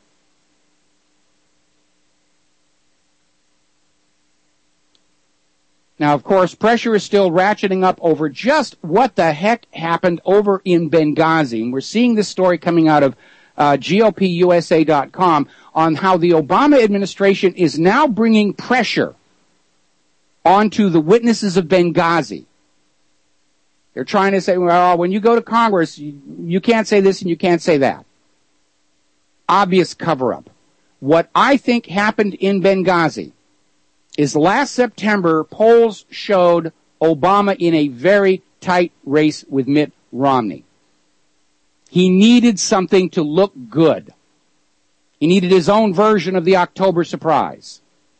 Speaker 2: Now, of course, pressure is still ratcheting up over just what the heck happened over in Benghazi. And we're seeing this story coming out of uh, G O P U S A dot com on how the Obama administration is now bringing pressure onto the witnesses of Benghazi. They're trying to say, well, when you go to Congress, you, you can't say this and you can't say that. Obvious cover-up. What I think happened in Benghazi is last September, polls showed Obama in a very tight race with Mitt Romney. He needed something to look good. He needed his own version of the October surprise.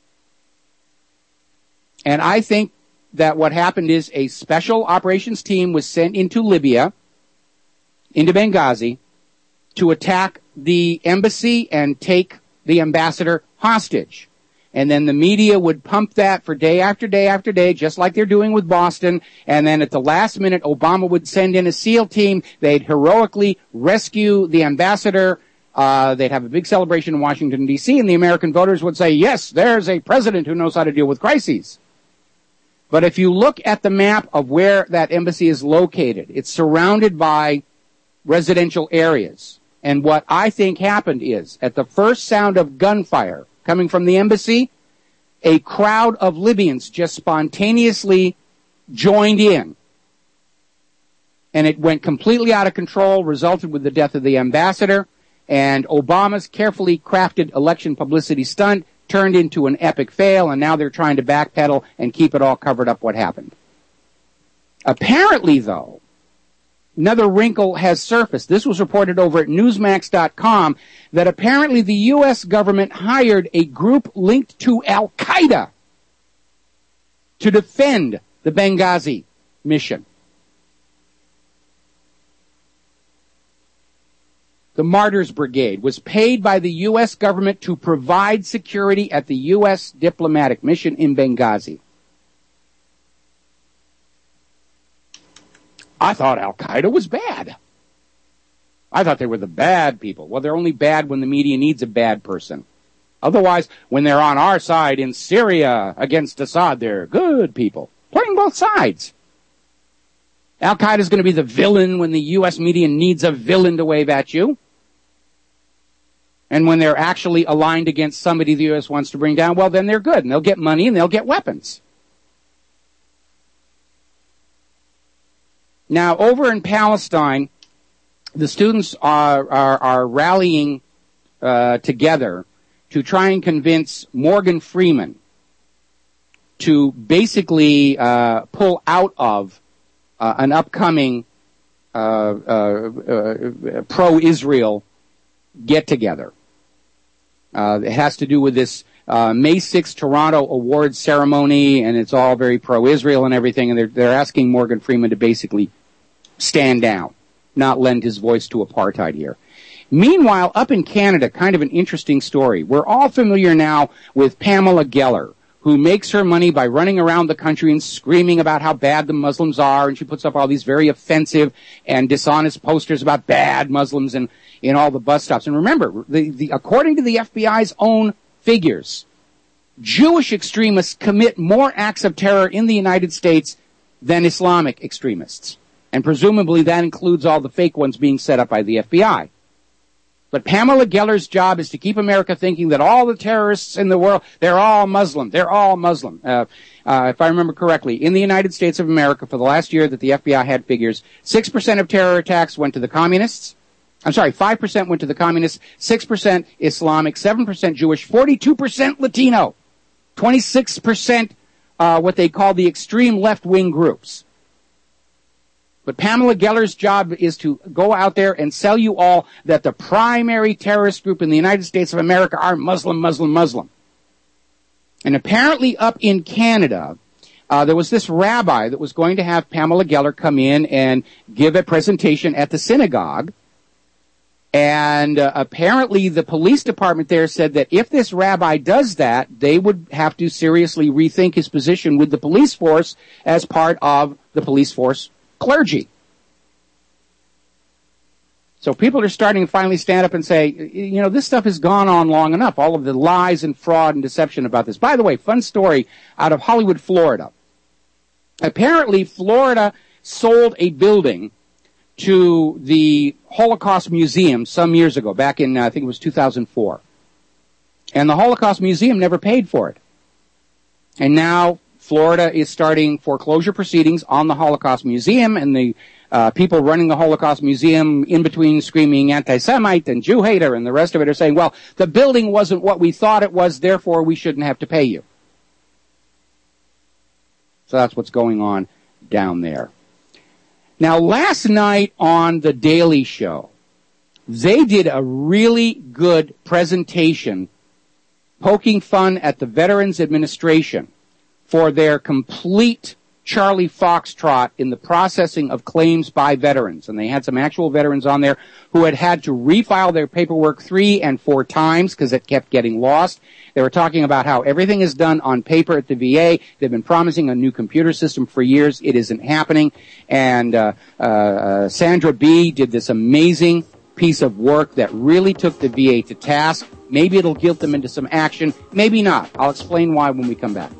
Speaker 2: And I think that what happened is a special operations team was sent into Libya, into Benghazi, to attack the embassy and take the ambassador hostage. And then the media would pump that for day after day after day, just like they're doing with Boston. And then at the last minute, Obama would send in a SEAL team. They'd heroically rescue the ambassador. Uh, they'd have a big celebration in Washington, D C, and the American voters would say, yes, there's a president who knows how to deal with crises. But if you look at the map of where that embassy is located, it's surrounded by residential areas. And what I think happened is, at the first sound of gunfire coming from the embassy, a crowd of Libyans just spontaneously joined in. And it went completely out of control, resulted with the death of the ambassador, and Obama's carefully crafted election publicity stunt turned into an epic fail, and now they're trying to backpedal and keep it all covered up what happened. Apparently, though, another wrinkle has surfaced. This was reported over at Newsmax dot com that apparently the U S government hired a group linked to Al-Qaeda to defend the Benghazi mission. The Martyrs Brigade was paid by the U S government to provide security at the U S diplomatic mission in Benghazi. I thought Al-Qaeda was bad. I thought they were the bad people. Well, they're only bad when the media needs a bad person. Otherwise, when they're on our side in Syria against Assad, they're good people. Playing both sides. Al-Qaeda is going to be the villain when the U S media needs a villain to wave at you. And when they're actually aligned against somebody the U S wants to bring down, well, then they're good. And they'll get money and they'll get weapons. Now, over in Palestine, the students are, are, are rallying uh, together to try and convince Morgan Freeman to basically uh, pull out of uh, an upcoming uh, uh, uh, pro-Israel get-together. Uh, it has to do with this uh, May sixth Toronto Awards ceremony, and it's all very pro-Israel and everything, and they're, they're asking Morgan Freeman to basically stand down, not lend his voice to apartheid here. Meanwhile, up in Canada, kind of an interesting story. We're all familiar now with Pamela Geller, who makes her money by running around the country and screaming about how bad the Muslims are, and she puts up all these very offensive and dishonest posters about bad Muslims and in all the bus stops. And remember, the, the, according to the F B I's own figures, Jewish extremists commit more acts of terror in the United States than Islamic extremists. And presumably that includes all the fake ones being set up by the F B I. But Pamela Geller's job is to keep America thinking that all the terrorists in the world, they're all Muslim. They're all Muslim. Uh, uh, if I remember correctly, in the United States of America for the last year that the F B I had figures, six percent of terror attacks went to the communists. I'm sorry, five percent went to the communists, six percent Islamic, seven percent Jewish, forty-two percent Latino, twenty-six percent uh, what they call the extreme left-wing groups. But Pamela Geller's job is to go out there and sell you all that the primary terrorist group in the United States of America are Muslim, Muslim, Muslim. And apparently up in Canada, uh, there was this rabbi that was going to have Pamela Geller come in and give a presentation at the synagogue. And uh, apparently the police department there said that if this rabbi does that, they would have to seriously rethink his position with the police force as part of the police force clergy. So people are starting to finally stand up and say, you know, this stuff has gone on long enough. All of the lies and fraud and deception about this. By the way, fun story out of Hollywood, Florida. Apparently, Florida sold a building to the Holocaust Museum some years ago, back in, uh, I think it was two thousand four. And the Holocaust Museum never paid for it. And now Florida is starting foreclosure proceedings on the Holocaust Museum, and the uh, people running the Holocaust Museum, in between screaming anti-Semite and Jew hater and the rest of it, are saying, well, the building wasn't what we thought it was, therefore we shouldn't have to pay you. So that's what's going on down there. Now, last night on The Daily Show, they did a really good presentation poking fun at the Veterans Administration for their complete Charlie Foxtrot in the processing of claims by veterans. And they had some actual veterans on there who had had to refile their paperwork three and four times because it kept getting lost. They were talking about how everything is done on paper at the V A. They've been promising a new computer system for years. It isn't happening. And uh, uh, Sandra Bee did this amazing piece of work that really took the V A to task. Maybe it'll guilt them into some action. Maybe not. I'll explain why when we come back.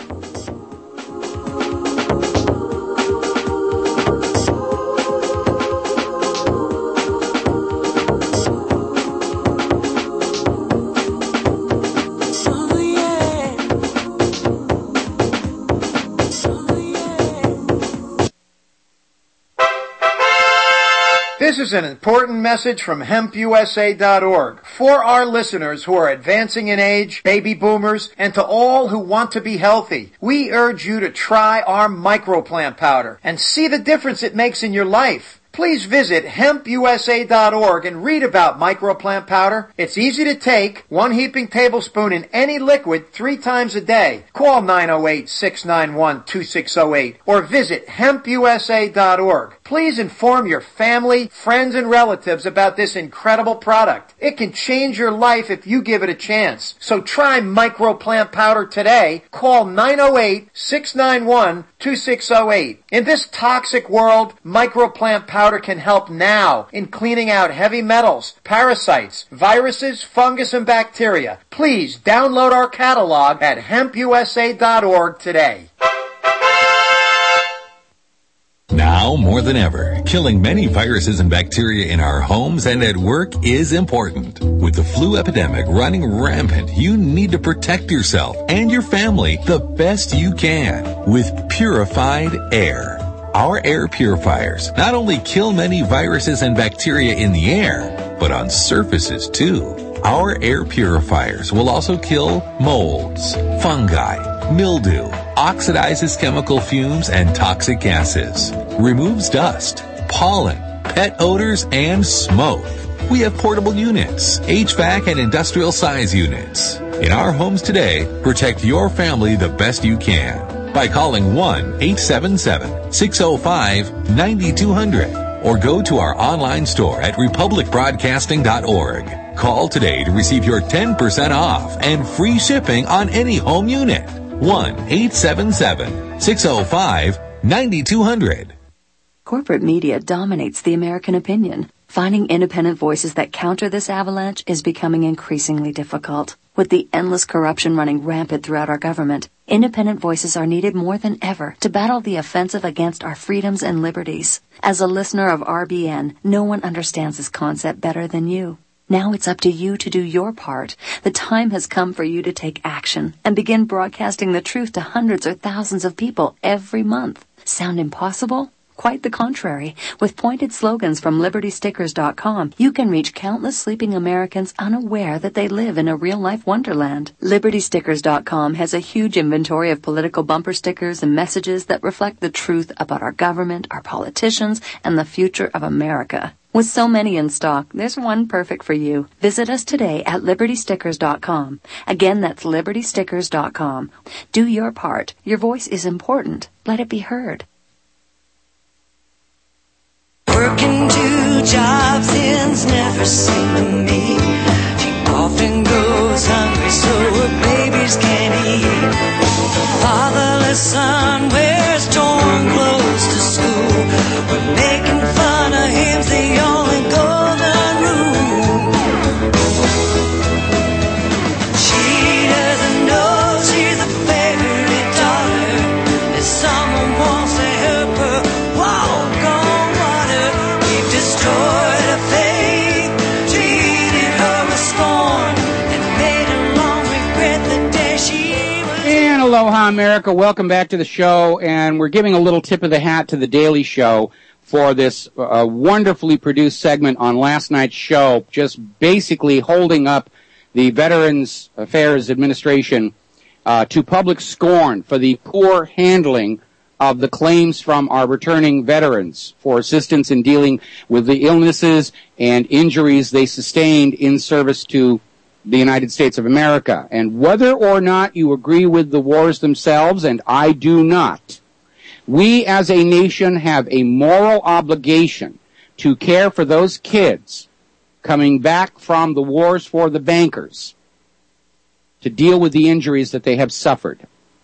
Speaker 19: This is an important message from hemp U S A dot org for our listeners who are advancing in age, baby boomers, and to all who want to be healthy. We urge you to try our microplant powder and see the difference it makes in your life. Please visit hemp U S A dot org and read about microplant powder. It's easy to take, one heaping tablespoon in any liquid three times a day. Call nine oh eight, six nine one, two six oh eight or visit hemp U S A dot org. Please inform your family, friends, and relatives about this incredible product. It can change your life if you give it a chance. So try microplant powder today. Call nine oh eight, six nine one, two six oh eight. In this toxic world, microplant powder can help now in cleaning out heavy metals, parasites, viruses, fungus, and bacteria. Please download our catalog at hemp U S A dot org today.
Speaker 20: Now more than ever, killing many viruses and bacteria in our homes and at work is important. With the flu epidemic running rampant, you need to protect yourself and your family the best you can with purified air. Our air purifiers not only kill many viruses and bacteria in the air, but on surfaces too. Our air purifiers will also kill molds, fungi, mildew, oxidizes chemical fumes and toxic gases, removes dust, pollen, pet odors, and smoke. We have portable units, H V A C and industrial size units. In our homes today, protect your family the best you can by calling one eight seven seven, six oh five, nine two hundred or go to our online store at republic broadcasting dot org. Call today to receive your ten percent off and free shipping on any home unit. one eight seven seven, six oh five, nine two hundred.
Speaker 17: Corporate media dominates the American opinion. Finding independent voices that counter this avalanche is becoming increasingly difficult. With the endless corruption running rampant throughout our government, independent voices are needed more than ever to battle the offensive against our freedoms and liberties. As a listener of R B N, no one understands this concept better than you. Now it's up to you to do your part. The time has come for you to take action and begin broadcasting the truth to hundreds or thousands of people every month. Sound impossible? Quite the contrary. With pointed slogans from liberty stickers dot com, you can reach countless sleeping Americans unaware that they live in a real-life wonderland. liberty stickers dot com has a huge inventory of political bumper stickers and messages that reflect the truth about our government, our politicians, and the future of America. With so many in stock, there's one perfect for you. Visit us today at liberty stickers dot com. Again, that's liberty stickers dot com. Do your part. Your voice is important. Let it be heard.
Speaker 7: Working two jobs and's never seen to me. She often goes hungry so her babies can't eat. Fatherless son wears torn clothes to school. We're making fun of him's the only golden rule. She doesn't know she's a favorite daughter. If someone wants to help her walk on water, we've destroyed her faith, treated her with scorn, and made her long regret the day she was.
Speaker 2: And aloha, America. Welcome back to the show. And we're giving a little tip of the hat to The Daily Show for this uh, wonderfully produced segment on last night's show, just basically holding up the Veterans Affairs Administration uh, to public scorn for the poor handling of the claims from our returning veterans for assistance in dealing with the illnesses and injuries they sustained in service to the United States of America. And whether or not you agree with the wars themselves, and I do not, we as a nation have a moral obligation to care for those kids coming back from the wars for the bankers to deal with the injuries that they have suffered.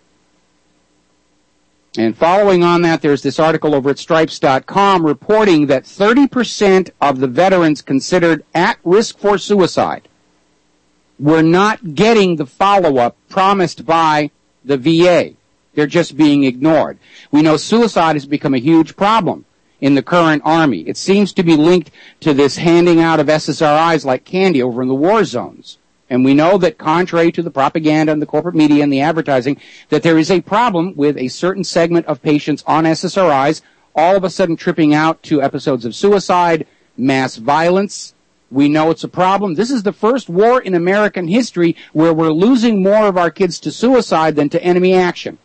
Speaker 2: And following on that, there's this article over at stripes dot com reporting that thirty percent of the veterans considered at risk for suicide were not getting the follow-up promised by the V A. They're just being ignored. We know suicide has become a huge problem in the current Army. It seems to be linked to this handing out of S S R Is like candy over in the war zones. And we know that contrary to the propaganda and the corporate media and the advertising, that there is a problem with a certain segment of patients on S S R Is all of a sudden tripping out to episodes of suicide, mass violence. We know it's a problem. This is the first war in American history where we're losing more of our kids to suicide than to enemy action.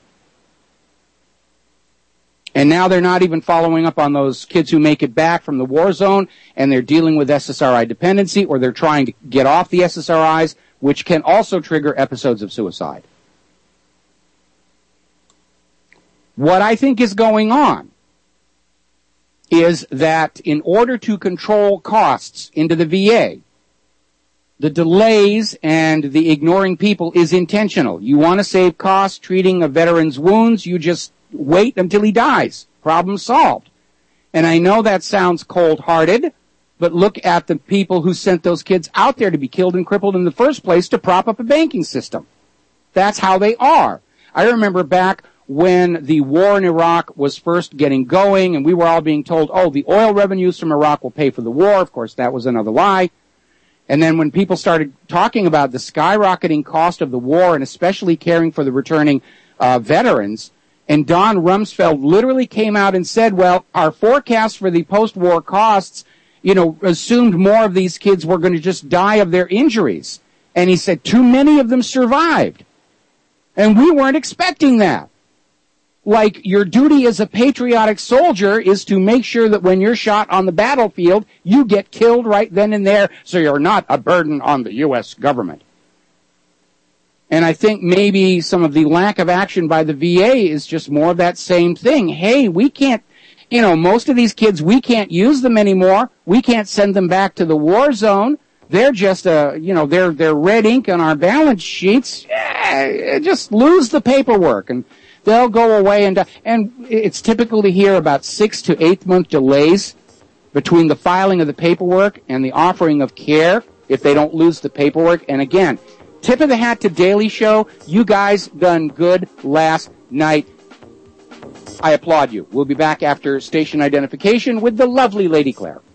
Speaker 2: And now they're not even following up on those kids who make it back from the war zone, and they're dealing with S S R I dependency, or they're trying to get off the S S R Is, which can also trigger episodes of suicide. What I think is going on is that in order to control costs into the V A, the delays and the ignoring people is intentional. You want to save costs treating a veteran's wounds, you just wait until he dies. Problem solved. And I know that sounds cold-hearted, but look at the people who sent those kids out there to be killed and crippled in the first place to prop up a banking system. That's how they are. I remember back when the war in Iraq was first getting going and we were all being told, oh, the oil revenues from Iraq will pay for the war. Of course, that was another lie. And then when people started talking about the skyrocketing cost of the war and especially caring for the returning uh, veterans, and Don Rumsfeld literally came out and said, well, our forecast for the post-war costs, you know, assumed more of these kids were going to just die of their injuries. And he said too many of them survived. And we weren't expecting that. Like, your duty as a patriotic soldier is to make sure that when you're shot on the battlefield, you get killed right then and there, so you're not a burden on the U S government. And I think maybe some of the lack of action by the V A is just more of that same thing. Hey, we can't, you know, most of these kids, we can't use them anymore. We can't send them back to the war zone. They're just, uh, you know, they're, they're red ink on our balance sheets. Yeah, just lose the paperwork and they'll go away and die. And it's typical to hear about six to eight month delays between the filing of the paperwork and the offering of care if they don't lose the paperwork. And again, tip of the hat to Daily Show. You guys done good last night. I applaud you. We'll be back after station identification with the lovely Lady Claire.